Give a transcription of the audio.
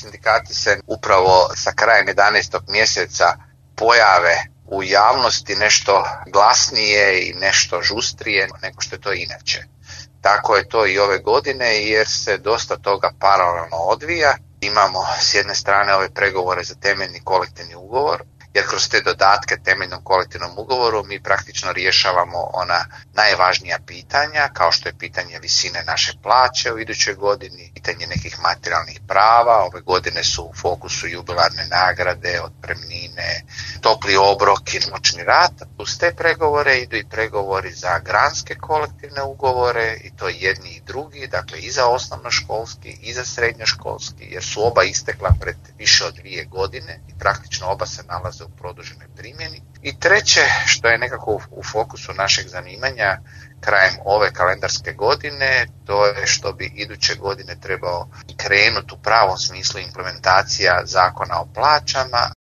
sindikati se upravo sa krajem 11. mjeseca pojave u javnosti nešto glasnije i nešto žustrije nego što je to inače. Tako je to i ove godine jer se dosta toga paralelno odvija. Imamo s jedne strane ove pregovore za temeljni kolektivni ugovor, jer kroz te dodatke temeljnom kolektivnom ugovoru mi praktično rješavamo ona najvažnija pitanja, kao što je pitanje visine naše plaće u idućoj godini, pitanje nekih materijalnih prava. Ove godine su u fokusu jubilarne nagrade, otpremnine, topli obrok i noćni rad. Uz te pregovore idu i pregovori za granske kolektivne ugovore, i to jedni i drugi, dakle i za osnovnoškolski i za srednjoškolski, jer su oba istekla pred više od 2 godine i praktično oba se nalaze u produženoj primjeni. I treće, što je nekako u fokusu našeg zanimanja krajem ove kalendarske godine, to je što bi iduće godine trebao krenuti u pravom smislu implementacija zakona o plaćama,